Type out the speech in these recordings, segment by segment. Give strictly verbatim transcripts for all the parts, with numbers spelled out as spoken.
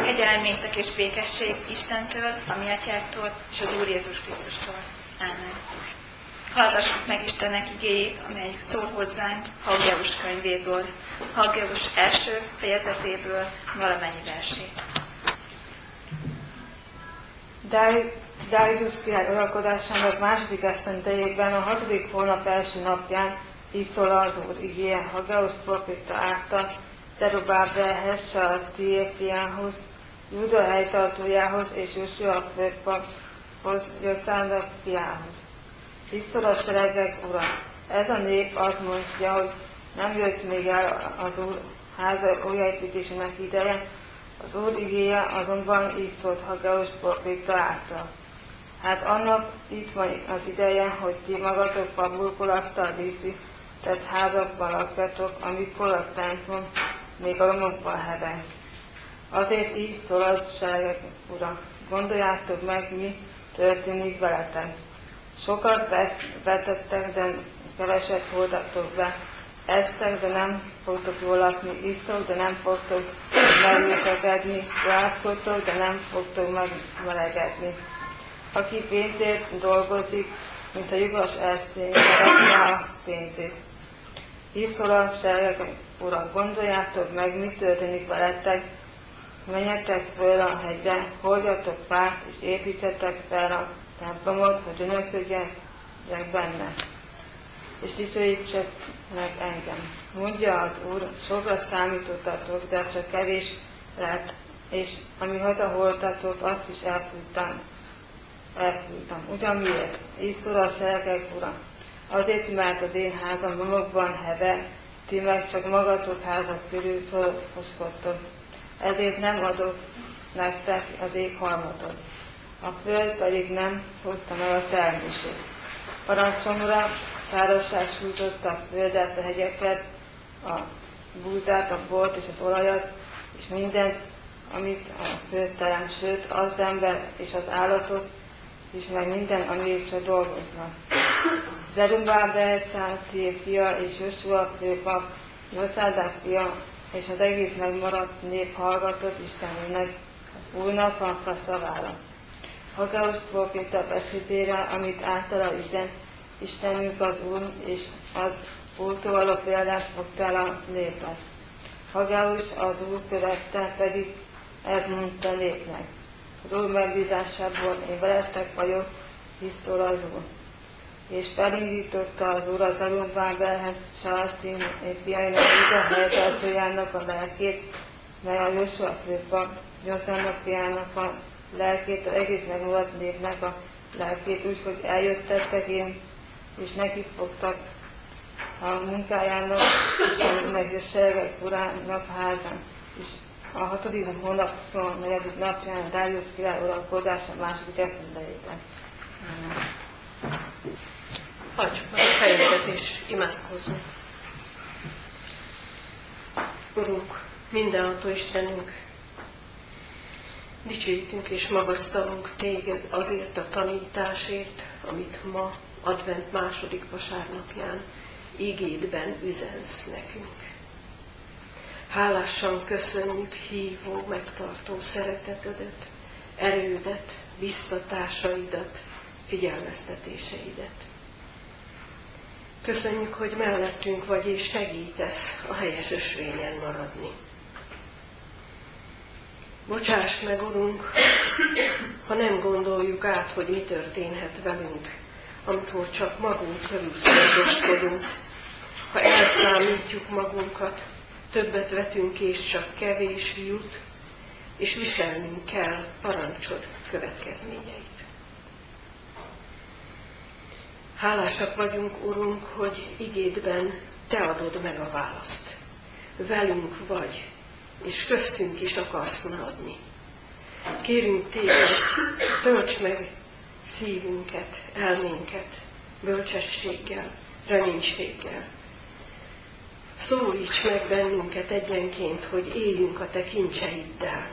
Kegyelmétek és békesség Istentől, a mi atyáktól és az Úr Jézus Krisztustól. Ámen. Hallgassuk meg Istennek igéjét, amelyik szól hozzánk Haggeus könyvéből, Haggeus első fejezetéből valamennyi versét. Dáriusz király uralkodásának második esztendejében, a hatodik hónap első napján így szól az Úr igéje Haggeus próféta által Zerubábelhez, Sealtielfiához, Júda helytartójához és Jósua főpaphoz, Joszának fiához. Így szól a seregek ura. Ez a nép azt mondja, hogy nem jött még el az Úr háza újjáépítésének ideje, az Úr igéje azonban így szólt Haggeus próféta által. Hát annak itt van az ideje, hogy ti magatokba burkolattal díszített házakban lakjatok, amikor a templom még a romokban heveg. Azért így szól a seregek ura. Gondoljátok meg, mi történik veletek. Sokat vetettek, de keveset hordatok be. Esztek, de nem fogtok jól lakni, isztok, de nem fogtok megőtegedni, játszottok, de nem fogtok megmelegedni. Aki pénzért dolgozik, mint a lyukas ercény, szeretne a pénzét. Így szól a seregek ura, gondoljátok meg, mi történik veletek, menjetek föl a hegyre, hordjatok fát, és építsetek fel a templomot, hogy gyönyörködjenek benne, és dicsőítsenek engem. Mondja az Úr, sokra számítottatok, de csak kevés lett, és ami hazahordtatok, azt is elfújtam. elfújtam. Ugyan miért? Így szól a seregek ura. Azért, mert az én házam romokban heveg, ti meg csak magatok házak körül szoroskodtok. Ezért nem adok nektek az ég harmadot. A föld pedig nem hozta meg a termését. Parancsomra szárazság sújtotta a földet, a hegyeket, a búzát, a bort és az olajat, és mindent, amit a föld teremt, sőt, az ember és az állatot, és meg minden, amiért csak dolgoznak. Zerubábel, Sealtiel fia és Jósua főpap, Joszádák fia, és az egész megmaradt nép hallgatott Istenének, az Úrnak a szavára. Haggeus próféta beszédére, amit általa üzen Istenünk az Úr, és az Úrtól való példást fogta el a népet. Haggeus az Úr követte, pedig ez mondta a népnek. Az Úr megbízásából én veletek vagyok, hisz szól az Úr. És felindította az Úr az Zerubábelhez, Sealtiel fiainak, Júda helytartójának a lelkét, mely a Jósua főpap, Joszának fiának a lelkét, az egész megmaradt népnek a lelkét, úgyhogy eljöttettek én, és neki fogtak a munkájának, és ennek a seregek urának házán. És a hatodik hónap huszonnegyedik napján a Dáriusz király uralkodása második esztendejében. Hagyjuk meg a fejünket és imádkozzunk. Urunk, mindenható Istenünk, dicsőítünk és magasztalunk Téged azért a tanításért, amit ma, advent második vasárnapján igédben üzensz nekünk. Hálásan köszönjük hívó, megtartó szeretetedet, erődet, biztatásaidat, figyelmeztetéseidet. Köszönjük, hogy mellettünk vagy és segítesz a helyes ösvényen maradni. Bocsáss meg, Urunk, ha nem gondoljuk át, hogy mi történhet velünk, amikor csak magunk körül szorgoskodunk, ha elszámítjuk magunkat, többet vetünk és csak kevés jut, és viselnünk kell parancsod következményeit. Hálásak vagyunk, Urunk, hogy igédben Te adod meg a választ. Velünk vagy, és köztünk is akarsz maradni. Kérünk Téged, tölts meg szívünket, elménket, bölcsességgel, reménységgel. Szólíts meg bennünket egyenként, hogy éljünk a Te kincseiddel.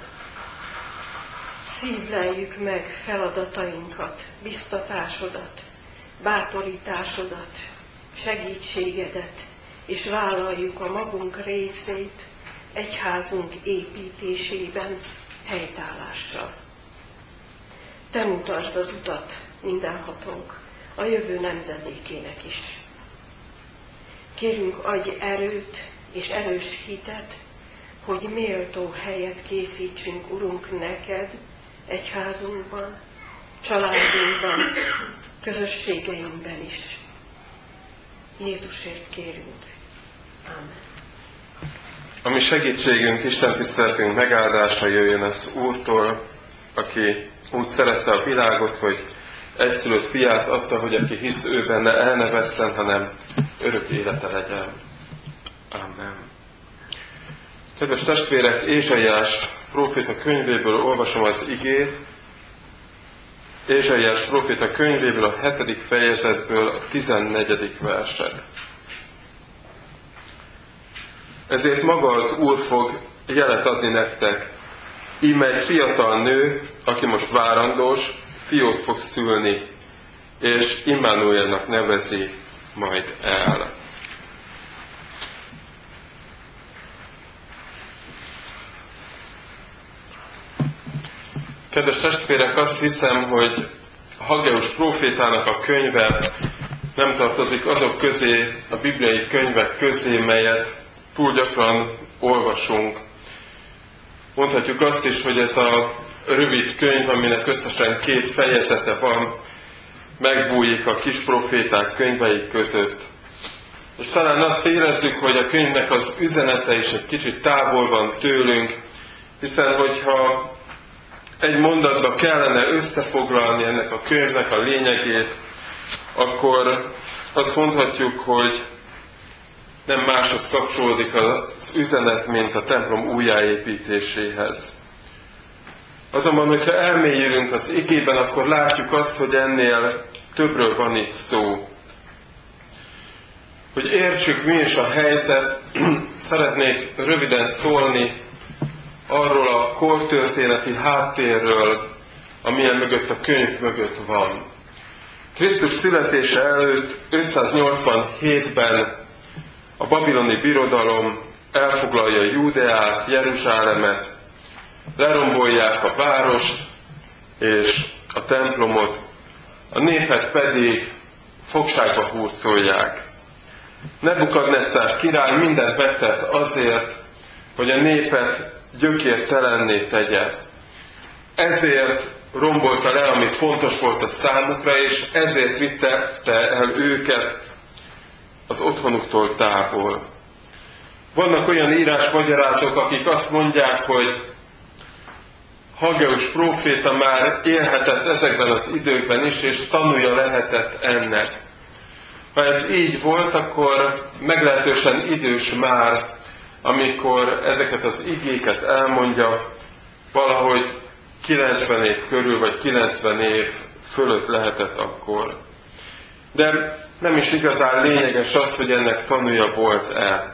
Szívleljük meg feladatainkat, biztatásodat, bátorításodat, segítségedet, és vállaljuk a magunk részét egyházunk építésében, helytállással. Te mutasd az utat mindenhatónk, a jövő nemzedékének is. Kérünk, adj erőt és erős hitet, hogy méltó helyet készítsünk, Urunk, neked, egyházunkban, családunkban, közösségeinkben is. Jézusért kérünk. Amen. A mi segítségünk, Isten tiszteletünk megáldása jöjjön az Úrtól, aki úgy szerette a világot, hogy egyszülött fiát adta, hogy aki hisz ő benne, el ne vesszen, hanem örök élete legyen. Amen. Kedves testvérek, Ézsaiás próféta könyvéből olvasom az igét. Ézsaiás próféta könyvéből a hetedik fejezetből a tizennegyedik verset. Ezért maga az Úr fog jelet adni nektek. Íme egy fiatal nő, aki most várandós, fiót fog szülni, és Immanuelnak nevezi majd el. Kedves testvérek, azt hiszem, hogy Haggeus prófétának a könyve nem tartozik azok közé, a bibliai könyvek közé, melyet túl gyakran olvasunk. Mondhatjuk azt is, hogy ez a rövid könyv, aminek összesen két fejezete van, megbújik a kis proféták könyvei között. És talán azt érezzük, hogy a könyvnek az üzenete is egy kicsit távol van tőlünk, hiszen hogyha egy mondatba kellene összefoglalni ennek a könyvnek a lényegét, akkor azt mondhatjuk, hogy nem máshoz kapcsolódik az üzenet, mint a templom újjáépítéséhez. Azonban, hogyha elmélyülünk az igében, akkor látjuk azt, hogy ennél többről van itt szó. Hogy értsük, mi is a helyzet, szeretnék röviden szólni arról a kortörténeti háttérről, amilyen mögött a könyv mögött van. Krisztus születése előtt ötszáznyolcvanhétben a babiloni birodalom elfoglalja Júdeát, Jeruzsálemet, lerombolják a várost és a templomot, a népet pedig fogságba hurcolják. Nebukadnetszár király mindent megtett azért, hogy a népet gyökértelenné tegye. Ezért rombolta le, ami fontos volt a számukra, és ezért vitte el őket az otthonuktól távol. Vannak olyan írásmagyarátok, akik azt mondják, hogy Haggeus próféta már élhetett ezekben az időkben is, és tanulja lehetett ennek. Ha ez így volt, akkor meglehetősen idős már, amikor ezeket az igéket elmondja, valahogy kilencven év körül, vagy kilencven év fölött lehetett akkor. De nem is igazán lényeges az, hogy ennek tanúja volt-e.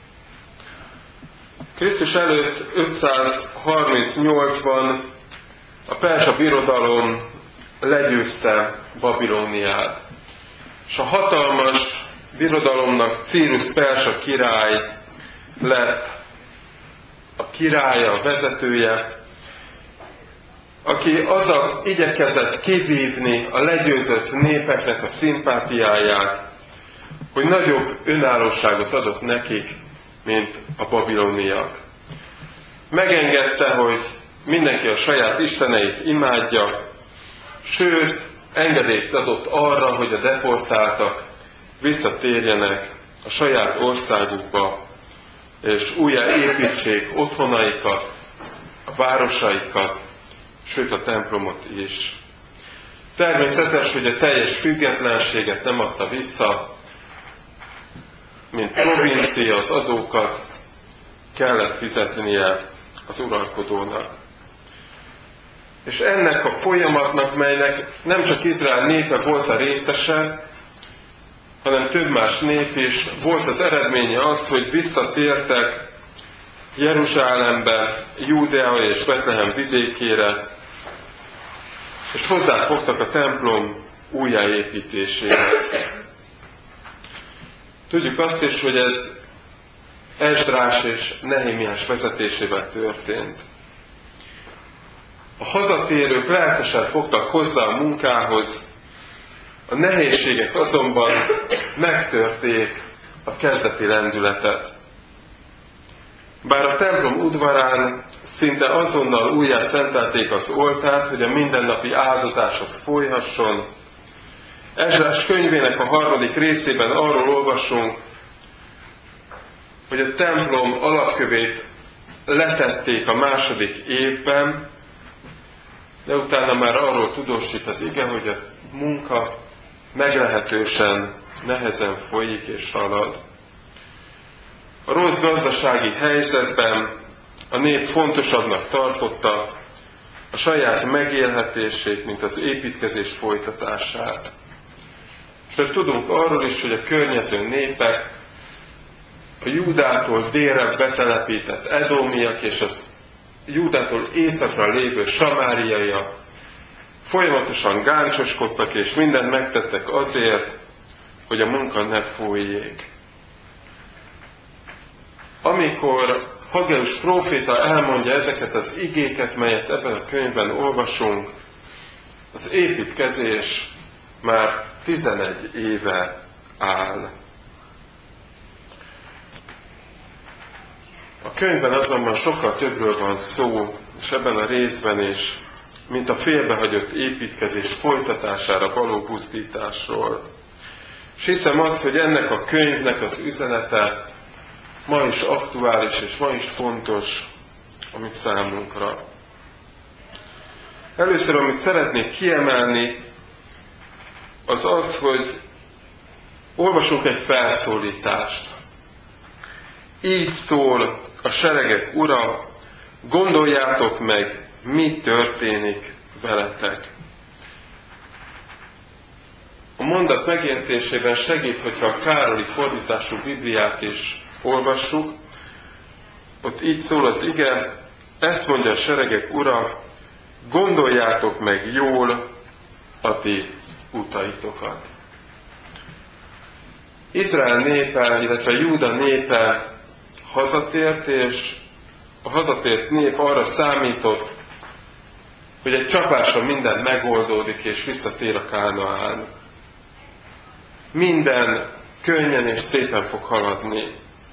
Krisztus előtt ötszázharmincnyolcban a perzsa birodalom legyőzte Babilóniát. És a hatalmas birodalomnak Círus perzsa király lett a királya, a vezetője, aki azzal igyekezett kivívni a legyőzött népeknek a szimpátiáját, hogy nagyobb önállóságot adott nekik, mint a babiloniak. Megengedte, hogy mindenki a saját isteneit imádja, sőt, engedélyt adott arra, hogy a deportáltak visszatérjenek a saját országukba, és újjáépítsék otthonaikat, a városaikat, sőt a templomot is. Természetes, hogy a teljes függetlenséget nem adta vissza, mint provincia, az adókat kellett fizetnie az uralkodónak. És ennek a folyamatnak, melynek nem csak Izrael népe volt a részese, hanem több más nép is, volt az eredménye az, hogy visszatértek Jeruzsálembe, Júdea és Betlehem vidékére, és hozzáfogtak a templom újjáépítéséhez. Tudjuk azt is, hogy ez Esdrás és Nehémiás vezetésével történt. A hazatérők lelkesen fogtak hozzá a munkához, a nehézségek azonban megtörték a kezdeti lendületet. Bár a templom udvarán szinte azonnal újjá szentelték az oltárt, hogy a mindennapi áldozás az folyhasson, Ezrás könyvének a harmadik részében arról olvasunk, hogy a templom alapkövét letették a második évben, de utána már arról tudósít az ige, hogy a munka meglehetősen nehezen folyik és halad. A rossz gazdasági helyzetben a nép fontosabbnak tartotta a saját megélhetését, mint az építkezés folytatását. És tudunk arról is, hogy a környező népek, a Júdától délre betelepített edómiak és az Júdától északra lévő samáriaiak folyamatosan gáncoskodtak és mindent megtettek azért, hogy a munka ne folyjék. Amikor Haggeus próféta elmondja ezeket az igéket, melyet ebben a könyvben olvasunk, az építkezés már tizenegy éve áll. A könyvben azonban sokkal többről van szó, és ebben a részben is, mint a félbehagyott építkezés folytatására való buzdításról. És hiszem azt, hogy ennek a könyvnek az üzenete ma is aktuális, és ma is fontos a mi számunkra. Először, amit szeretnék kiemelni, az az, hogy olvasunk egy felszólítást. Így szól a seregek Ura, gondoljátok meg, mi történik veletek. A mondat megértésében segít, hogyha a Károli fordítású Bibliát is olvassuk. Ott így szól az ige, ezt mondja a seregek Ura, gondoljátok meg jól a ti utaitokat. Izrael népe, illetve Júda népe hazatért, és a hazatért nép arra számított, hogy egy csapásra minden megoldódik, és visszatér a Kánaán. Minden könnyen és szépen fog haladni.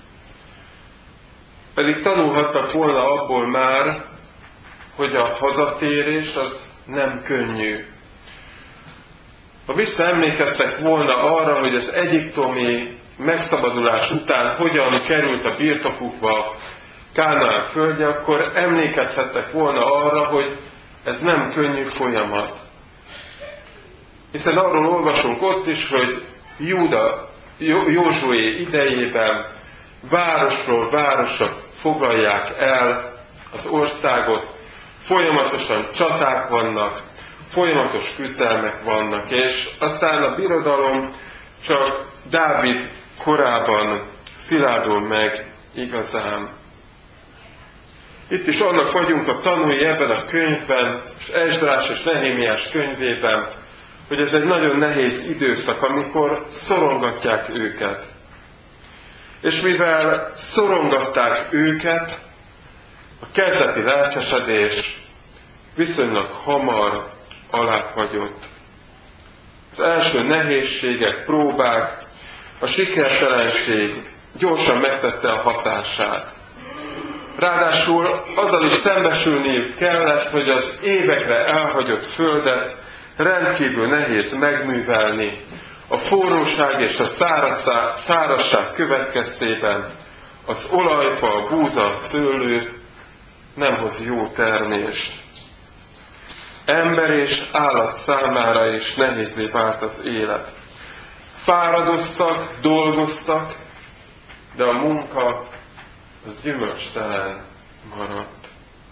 Pedig tanulhattak volna abból már, hogy a hazatérés az nem könnyű. Ha visszaemlékeztek volna arra, hogy az egyiptomi megszabadulás után hogyan került a birtokukba Kánaán földje, akkor emlékezhettek volna arra, hogy ez nem könnyű folyamat. Hiszen arról olvasunk ott is, hogy Júda, Józsué idejében városról városra foglalják el az országot, folyamatosan csaták vannak, folyamatos küzdelmek vannak, és aztán a birodalom csak Dávid korában szilárdul meg igazán. Itt is annak vagyunk a tanúi ebben a könyvben, és Esdrás és Nehémiás könyvében, hogy ez egy nagyon nehéz időszak, amikor szorongatják őket. És mivel szorongatták őket, a kezdeti lelkesedés viszonylag hamar alábbhagyott. Az első nehézségek, próbák, a sikertelenség gyorsan megtette a hatását. Ráadásul azzal is szembesülniük kellett, hogy az évekre elhagyott földet rendkívül nehéz megművelni. A forróság és a szárazság következtében az olajfa, a búza, a szőlő nem hoz jó termést. Ember és állat számára is nehézzé vált az élet. Fáradoztak, dolgoztak, de a munka az gyümölcstelen maradt.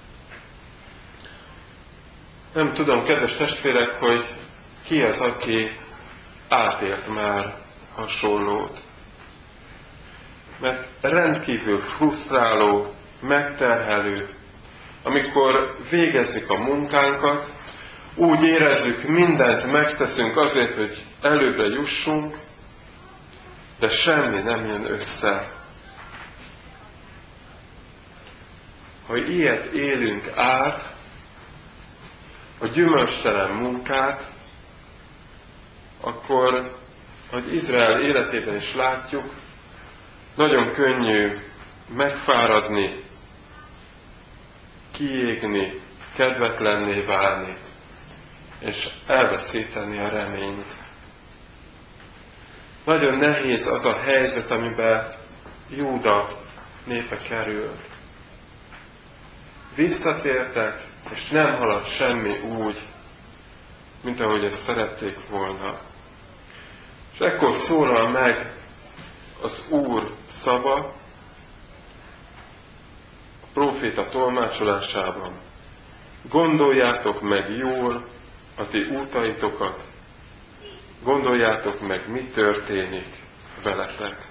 Nem tudom, kedves testvérek, hogy ki az, aki átélt már hasonlót. Mert rendkívül frusztráló, megterhelő, amikor végezzük a munkánkat, úgy érezzük, mindent megteszünk azért, hogy előbbre jussunk, de semmi nem jön össze. Ha ilyet élünk át, a gyümölcstelen munkát, akkor, hogy Izrael életében is látjuk, nagyon könnyű megfáradni, kiégni, kedvetlenné válni, és elveszíteni a reményt. Nagyon nehéz az a helyzet, amiben Júda népe került. Visszatértek, és nem haladt semmi úgy, mint ahogy ezt szerették volna. És ekkor szólal meg az Úr szava a próféta tolmácsolásában. Gondoljátok meg jól a ti útaitokat, gondoljátok meg, mi történik veletek.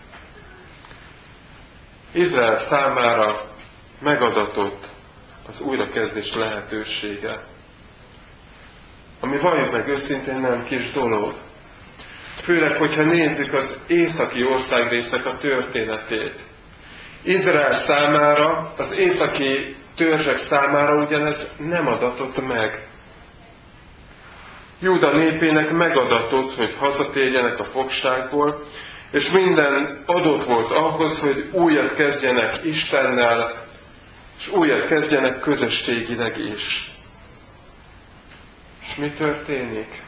Izrael számára megadatott az újrakezdés lehetősége, ami valljuk meg őszintén nem kis dolog. Főleg, hogyha nézzük az északi országrészek a történetét. Izrael számára, az északi törzsek számára ugyanez nem adatott meg. Júda népének megadatott, hogy hazatérjenek a fogságból, és minden adott volt ahhoz, hogy újat kezdjenek Istennel, és újat kezdjenek közösségileg is. És mi történik?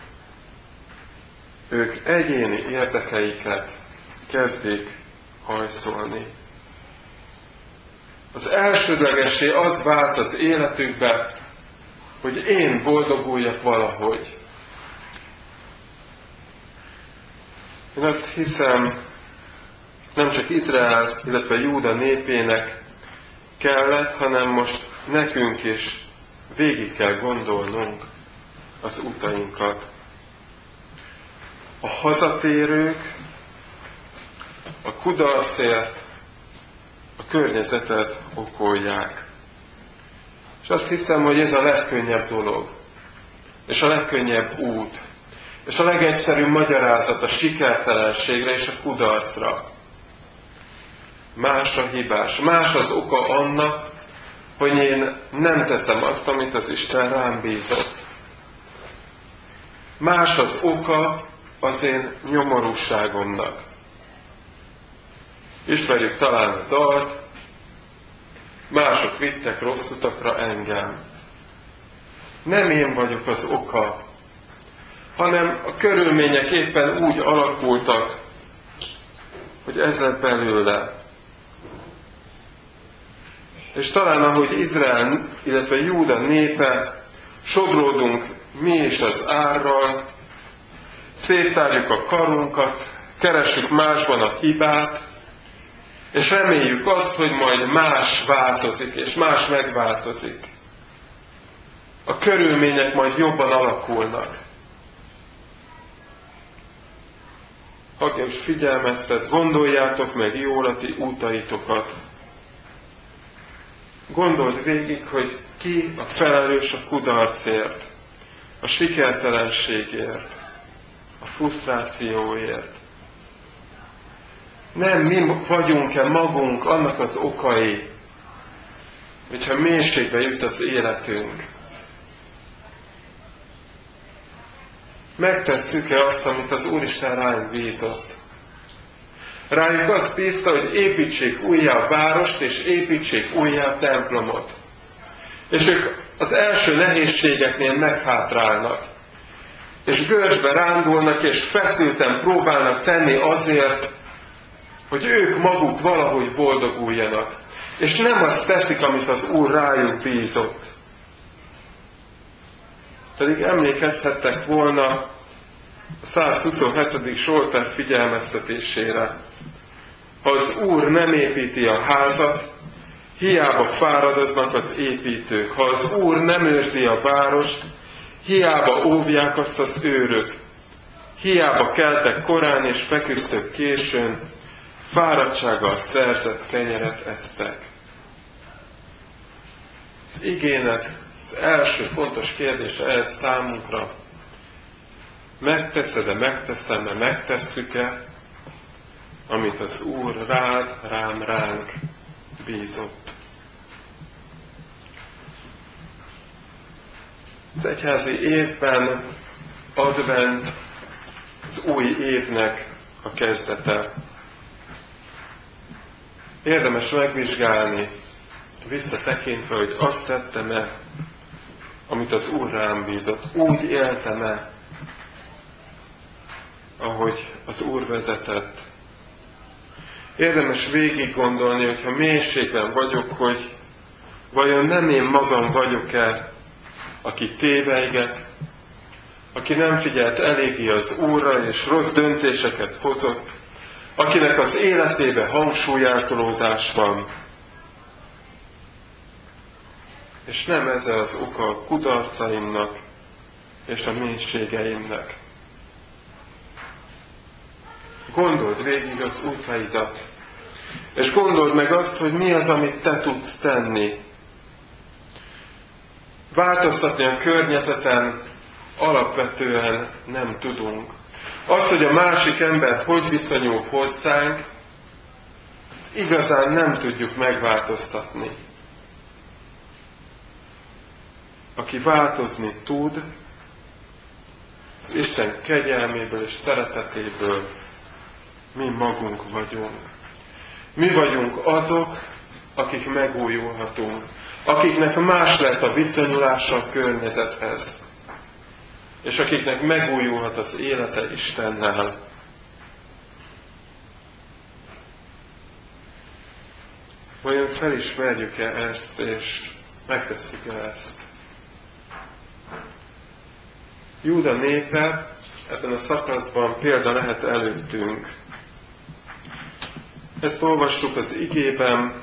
Ők egyéni érdekeiket kezdik hajszolni. Az elsődlegessé az vált az életükbe, hogy én boldoguljak valahogy. Én azt hiszem, nem csak Izrael, illetve Júda népének kellett, hanem most nekünk is végig kell gondolnunk az utainkat. A hazatérők a kudarcért a környezetet okolják. És azt hiszem, hogy ez a legkönnyebb dolog, és a legkönnyebb út, és a legegyszerűbb magyarázat a sikertelenségre és a kudarcra. Más a hibás, más az oka annak, hogy én nem teszem azt, amit az Isten rám bízott. Más az oka az én nyomorúságomnak. Ismerjük talán a dalt, mások vittek rossz utakra engem. Nem én vagyok az oka, hanem a körülmények éppen úgy alakultak, hogy ez lett belőle. És talán ahogy Izrael, illetve Júda népe, sodródunk mi is az árral, széttárjuk a karunkat, keressük másban a hibát, és reméljük azt, hogy majd más változik, és más megváltozik. A körülmények majd jobban alakulnak. Haggyus figyelmeztet, gondoljátok meg jól a ti útaitokat. Gondold végig, hogy ki a felelős a kudarcért, a sikertelenségért, a frusztrációért. Nem mi vagyunk-e magunk annak az okai, hogyha mélységbe jut az életünk. Megtesszük-e azt, amit az Úristen rájuk bízott? Rájuk azt bízta, hogy építsék újjá a várost, és építsék újjá a templomot. És ők az első nehézségeknél meghátrálnak. És görcsbe rándulnak, és feszülten próbálnak tenni azért, hogy ők maguk valahogy boldoguljanak. És nem azt teszik, amit az Úr rájuk bízott. Pedig emlékezhettek volna a százhuszonhetedik Zsoltár figyelmeztetésére. Ha az Úr nem építi a házat, hiába fáradoznak az építők. Ha az Úr nem őrzi a várost, hiába óvják azt az őrök. Hiába keltek korán és feküztök későn, fáradtsággal szerzett kenyeret esztek. Az igének az első fontos kérdése ez számunkra. Megteszed-e, megteszem-e, megtesszük-e, amit az Úr rád, rám, ránk bízott. Az egyházi évben advent az új évnek a kezdete. Érdemes megvizsgálni, visszatekintve, hogy azt tettem-e, amit az Úr rám bízott. Úgy éltem-e, ahogy az Úr vezetett. Érdemes végig gondolni, hogyha mélységben vagyok, hogy vajon nem én magam vagyok-e, aki téveiget, aki nem figyelt eléggé az Úrra, és rossz döntéseket hozott, akinek az életébe hangsúlyeltolódás van. És nem ez az oka a kudarcaimnak és a mélységeimnek. Gondold végig az útjaidat, és gondold meg azt, hogy mi az, amit te tudsz tenni. Változtatni a környezeten alapvetően nem tudunk. Az, hogy a másik ember hogy viszonyul hozzánk, ezt igazán nem tudjuk megváltoztatni. Aki változni tud, az Isten kegyelméből és szeretetéből mi magunk vagyunk. Mi vagyunk azok, akik megújulhatunk, akiknek más lett a viszonyulása a környezethez, és akiknek megújulhat az élete Istennel. Vajon felismerjük-e ezt, és megtesszük-e ezt? Júda népe ebben a szakaszban példa lehet előttünk. Ezt olvassuk az igében,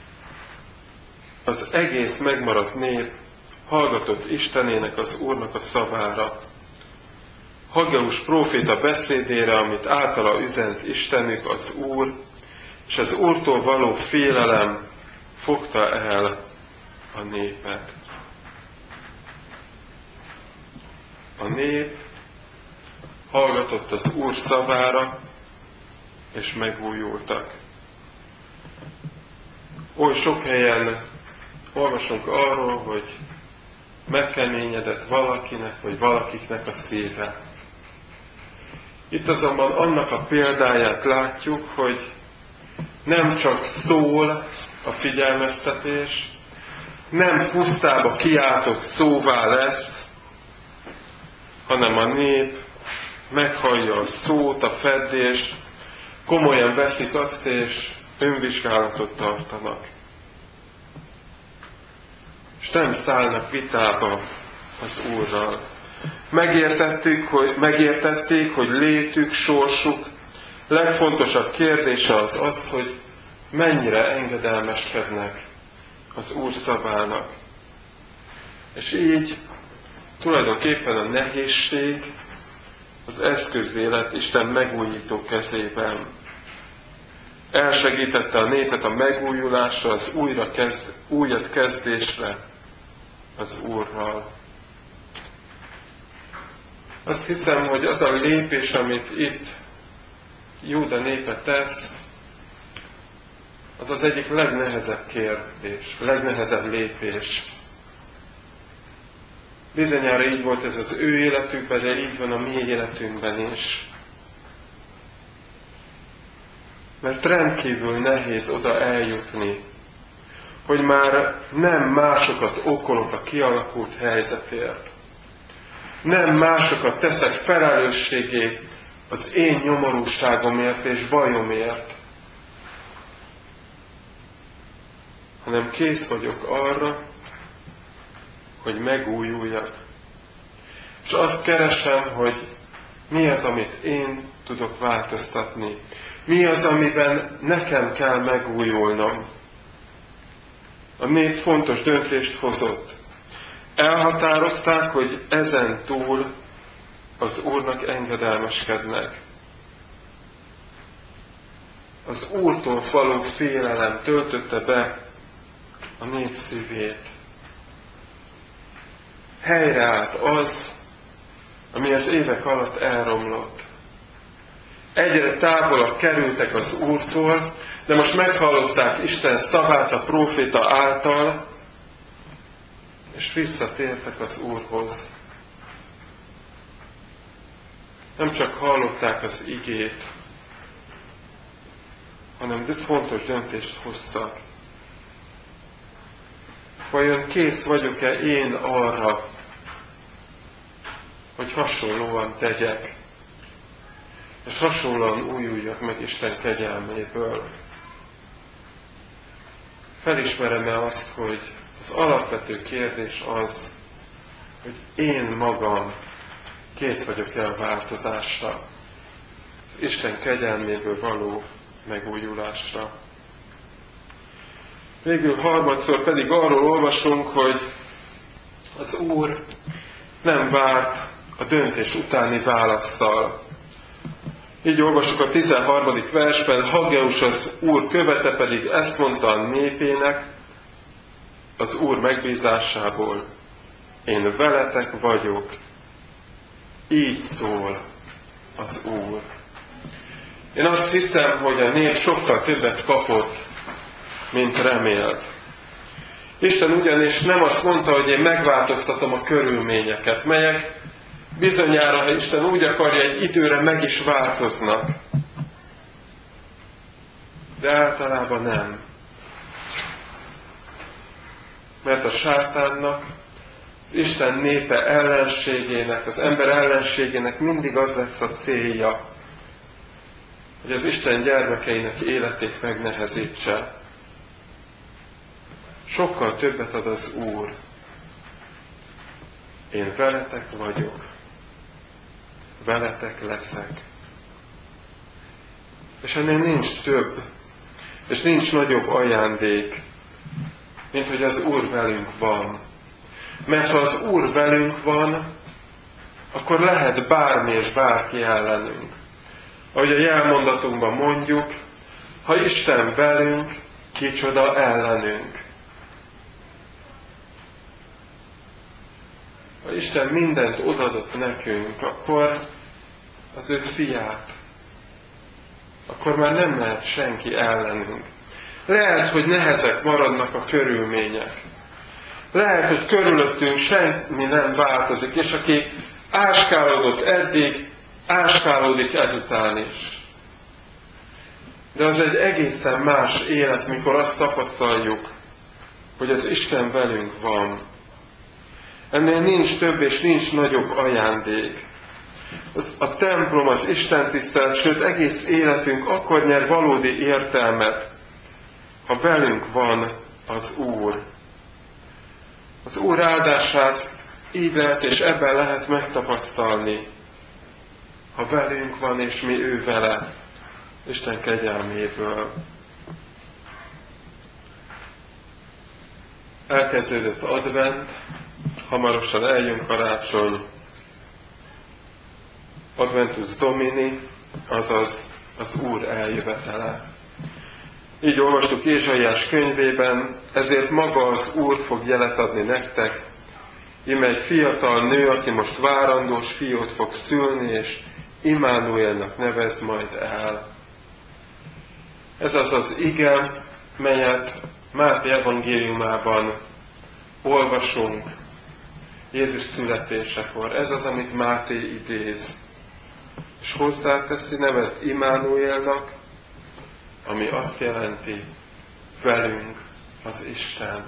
az egész megmaradt nép hallgatott Istenének, az Úrnak a szavára. Haggeus próféta beszédére, amit általa üzent Istenük, az Úr, és az Úrtól való félelem fogta el a népet. A nép hallgatott az Úr szavára, és megújultak. Oly sok helyen olvasunk arról, hogy megkeményedett valakinek, vagy valakiknek a szíve. Itt azonban annak a példáját látjuk, hogy nem csak szól a figyelmeztetés, nem pusztába kiáltott szóvá lesz, hanem a nép meghallja a szót, a feddést, komolyan veszik azt, és önvizsgálatot tartanak. És nem szállnak vitába az Úrral. Megértették, hogy, megértették, hogy létük, sorsuk legfontosabb kérdése az az, hogy mennyire engedelmeskednek az Úr szavának. És így tulajdonképpen a nehézség az eszközzé lett Isten megújító kezében. Elsegítette a népet a megújulásra, az újra kezd, újat kezdésre az Úrral. Azt hiszem, hogy az a lépés, amit itt Júda népe tesz, az az egyik legnehezebb kérdés, legnehezebb lépés. Bizonyára így volt ez az ő életükben, de így van a mi életünkben is. Mert rendkívül nehéz oda eljutni, hogy már nem másokat okolok a kialakult helyzetért. Nem másokat teszek felelősségé az én nyomorúságomért és bajomért, hanem kész vagyok arra, hogy megújuljak. És azt keresem, hogy mi az, amit én tudok változtatni. Mi az, amiben nekem kell megújulnom. A nép fontos döntést hozott. Elhatározták, hogy ezen túl az Úrnak engedelmeskednek. Az Úrtól való félelem töltötte be a nép szívét. Helyreállt az, ami az évek alatt elromlott. Egyre távolabb kerültek az Úrtól, de most meghallották Isten szavát a próféta által, és visszatértek az Úrhoz. Nem csak hallották az igét, hanem fontos döntést hoztak. Vajon kész vagyok-e én arra, hogy hasonlóan tegyek, és hasonlóan újuljak meg Isten kegyelméből? Felismerem-e azt, hogy az alapvető kérdés az, hogy én magam kész vagyok-e a változásra, az Isten kegyelméből való megújulásra. Végül harmadszor pedig arról olvasunk, hogy az Úr nem várt a döntés utáni válasszal. Így olvasjuk a tizenharmadik versben, Haggeus az Úr követe pedig ezt mondta a népének az Úr megbízásából: én veletek vagyok, így szól az Úr. Én azt hiszem, hogy a nép sokkal többet kapott, mint remélt. Isten ugyanis nem azt mondta, hogy én megváltoztatom a körülményeket, melyek bizonyára, ha Isten úgy akarja, egy időre meg is változnak. De általában nem. Mert a sátánnak, az Isten népe ellenségének, az ember ellenségének mindig az lesz a célja, hogy az Isten gyermekeinek életét megnehezítse. Sokkal többet ad az Úr. Én veletek vagyok. Veletek leszek. És ennél nincs több, és nincs nagyobb ajándék, mint hogy az Úr velünk van. Mert ha az Úr velünk van, akkor lehet bármi és bárki ellenünk. Ahogy a jelmondatunkban mondjuk, ha Isten velünk, kicsoda ellenünk. Ha Isten mindent odadott nekünk, akkor az ő fiát, akkor már nem lehet senki ellenünk. Lehet, hogy nehezek maradnak a körülmények. Lehet, hogy körülöttünk semmi nem változik, és aki áskálódott eddig, áskálódik ezután is. De az egy egészen más élet, mikor azt tapasztaljuk, hogy az Isten velünk van. Ennél nincs több és nincs nagyobb ajándék. Az, a templom, az Isten tisztelet, sőt egész életünk akkor nyer valódi értelmet, ha velünk van az Úr. Az Úr áldását így lehet és ebben lehet megtapasztalni, ha velünk van és mi ő vele, Isten kegyelméből. Elkezdődött advent, hamarosan eljön karácsony, Adventus Domini, azaz az Úr eljövetele. Így olvastuk Ézsaiás könyvében, ezért maga az Úr fog jelet adni nektek, íme egy fiatal nő, aki most várandós fiút fog szülni, és Immanuelnak nevez majd el. Ez az az ige, melyet Máté evangéliumában olvasunk Jézus születésekor. Ez az, amit Máté idéz. És hozzáteszi, nevezd Immanuelnak, ami azt jelenti, velünk az Isten.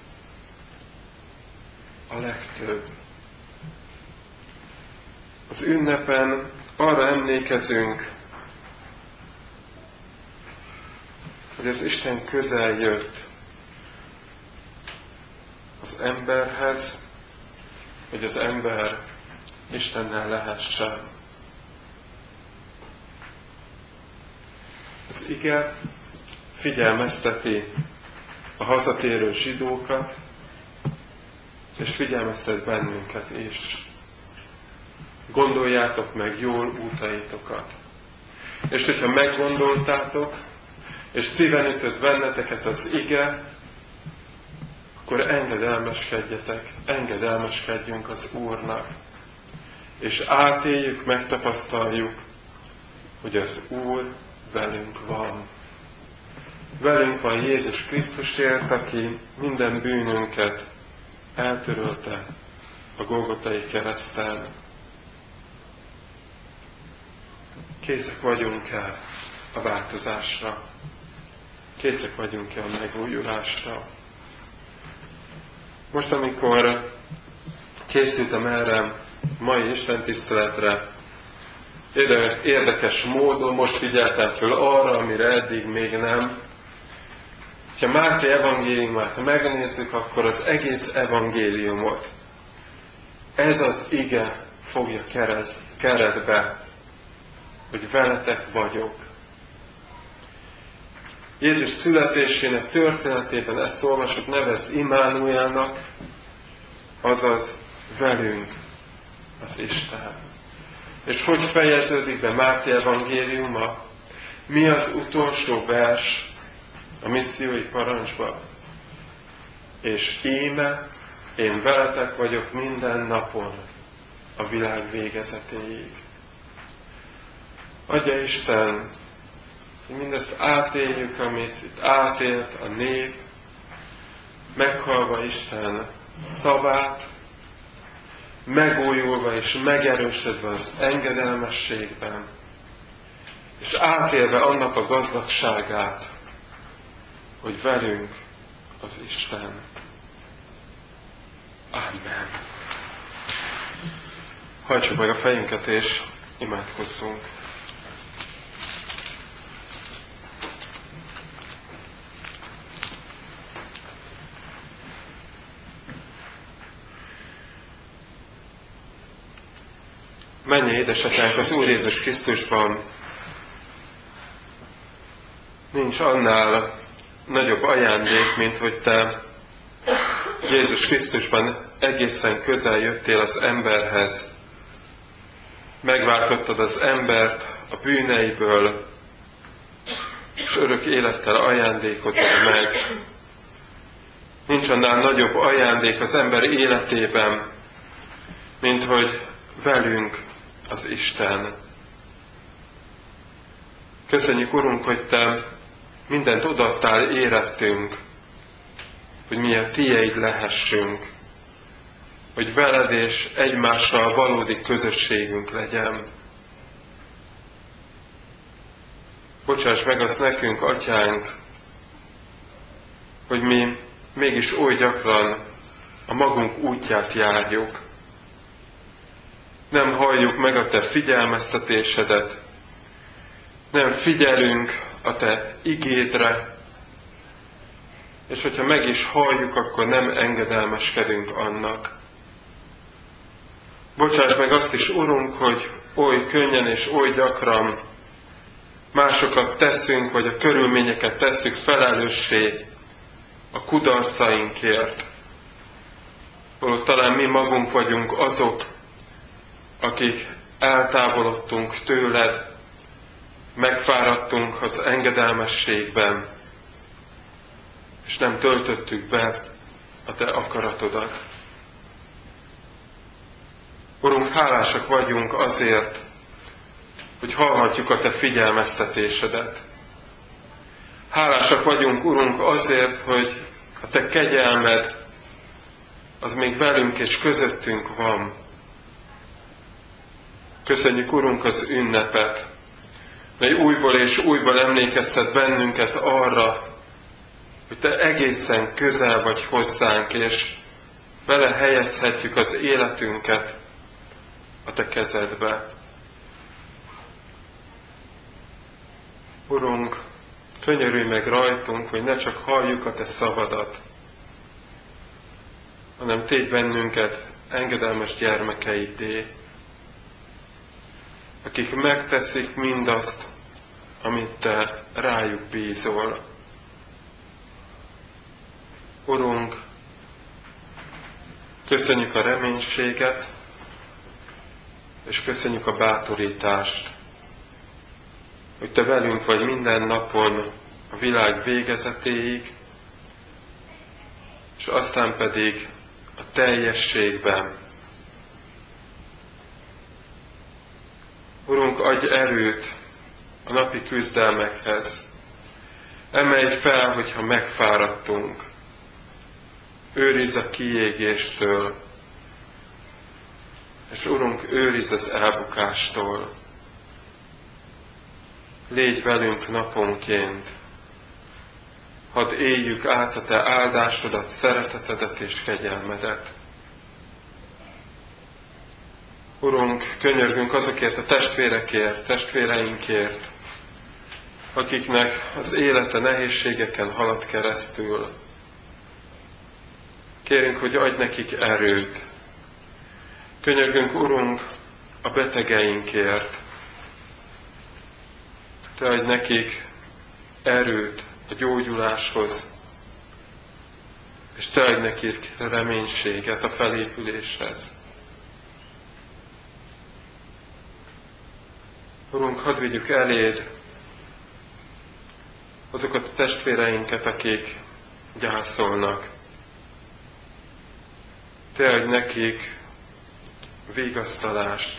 A legtöbb. Az ünnepen arra emlékezünk, hogy az Isten közel jött az emberhez, hogy az ember Istennel lehessen. Az ige figyelmezteti a hazatérő zsidókat, és figyelmeztet bennünket is. Gondoljátok meg jól útaitokat. És hogyha meggondoltátok, és szíven ütött benneteket az ige, akkor engedelmeskedjetek, engedelmeskedjünk az Úrnak. És átéljük, megtapasztaljuk, hogy az Úr velünk van. Velünk van Jézus Krisztusért, aki minden bűnünket eltörölte a Golgotai kereszten. Készek vagyunk-e a változásra? Készek vagyunk-e a megújulásra? Most, amikor készültem erre a mai istentiszteletre, érdekes módon most figyeltem föl arra, amire eddig még nem. Ha Máté evangéliumát megnézzük, akkor az egész evangéliumot ez az ige fogja kereszt, keretbe, hogy veletek vagyok. Jézus születésének történetében ezt olvasjuk, nevezd Immanuelnak, azaz velünk az Isten. És hogy fejeződik be Máté evangéliuma? Mi az utolsó vers a missziói parancsban? És íme, én veletek vagyok minden napon a világ végezetéig. Adja Isten, hogy mindezt átéljük, amit itt átélt a nép, meghallva Isten szavát, megújulva és megerősödve az engedelmességben, és átélve annak a gazdagságát, hogy velünk az Isten. Amen. Hajtsuk meg a fejünket és imádkozzunk. Menj, édesatyánk, az Úr Jézus Krisztusban nincs annál nagyobb ajándék, mint hogy Te Jézus Krisztusban egészen közel jöttél az emberhez. Megváltottad az embert a bűneiből, és örök élettel ajándékozod meg. Nincs annál nagyobb ajándék az ember életében, mint hogy velünk az Isten. Köszönjük, Urunk, hogy Te mindent odaadtál érettünk, hogy mi a Tieid lehessünk, hogy veled és egymással valódi közösségünk legyen. Bocsáss meg azt nekünk, Atyánk, hogy mi mégis oly gyakran a magunk útját járjuk. Nem halljuk meg a Te figyelmeztetésedet, nem figyelünk a Te igédre, és hogyha meg is halljuk, akkor nem engedelmeskedünk annak. Bocsáss meg azt is, Urunk, hogy oly könnyen és oly gyakran másokat teszünk, vagy a körülményeket tesszük felelőssé a kudarcainkért. Holott talán mi magunk vagyunk azok, akik eltávolodtunk tőled, megfáradtunk az engedelmességben, és nem töltöttük be a Te akaratodat. Urunk, hálásak vagyunk azért, hogy hallhatjuk a Te figyelmeztetésedet. Hálásak vagyunk, Urunk, azért, hogy a Te kegyelmed az még velünk és közöttünk van. Köszönjük, Urunk, az ünnepet, mely újból és újból emlékeztet bennünket arra, hogy Te egészen közel vagy hozzánk, és vele helyezhetjük az életünket a Te kezedbe. Urunk, könyörülj meg rajtunk, hogy ne csak halljuk a Te szavadat, hanem tégy bennünket engedelmes gyermekeidé, akik megteszik mindazt, amit Te rájuk bízol. Urunk, köszönjük a reménységet, és köszönjük a bátorítást, hogy Te velünk vagy minden napon a világ végezetéig, és aztán pedig a teljességben. Urunk, adj erőt a napi küzdelmekhez. Emelj fel, hogyha megfáradtunk. őrizz a kiégéstől, és Urunk, őrizz az elbukástól. Légy velünk naponként, hadd éljük át a Te áldásodat, szeretetedet és kegyelmedet. Urunk, könyörgünk azokért a testvérekért, testvéreinkért, akiknek az élete nehézségeken halad keresztül. Kérünk, hogy adj nekik erőt. Könyörgünk, Urunk, a betegeinkért. Te adj nekik erőt a gyógyuláshoz, és Te adj nekik reménységet a felépüléshez. Urunk, hadd vigyük eléd azokat a testvéreinket, akik gyászolnak. Te adj nekik vigasztalást,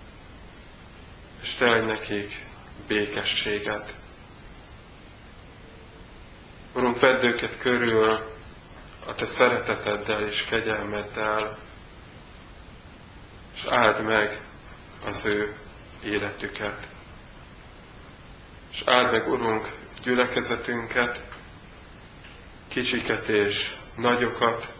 és Te adj nekik békességet. Urunk, vedd őket körül a Te szereteteddel és kegyelmeddel, és áld meg az ő életüket. És áld meg, Urunk, gyülekezetünket, kicsiket és nagyokat,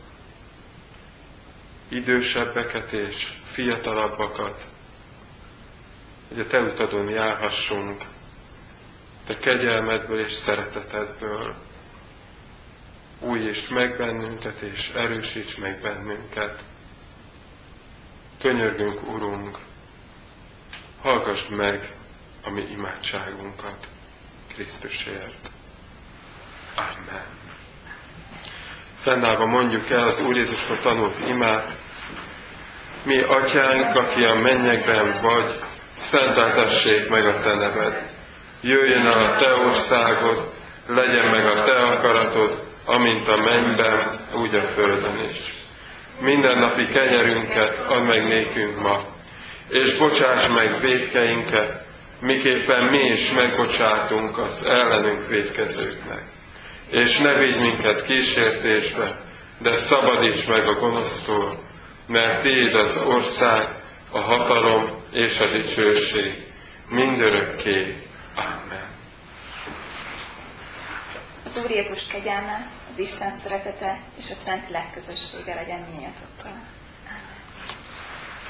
idősebbeket és fiatalabbakat, hogy a Te utadon járhassunk, Te kegyelmedből és szeretetedből. Újítsd meg bennünket és erősíts meg bennünket. Könyörgünk, Urunk, hallgass meg a mi imádságunkat Krisztusért. Amen. Fennállva mondjuk el az Úr Jézuskor tanult imát. Mi, Atyánk, aki a mennyekben vagy, szenteltessék meg a Te neved. Jöjjön el a Te országod, legyen meg a Te akaratod, amint a mennyben, úgy a földön is. Mindennapi kenyerünket add meg nékünk ma, és bocsáss meg vétkeinket, miképpen mi is megbocsátunk az ellenünk vétkezőknek. És ne vigy minket kísértésbe, de szabadíts meg a gonosztól, mert Tiéd az ország, a hatalom és a dicsőség mindörökké. Amen. Az Úr Jézus kegyelme, az Isten szeretete és a Szentlélek közössége legyen minnyatokkal.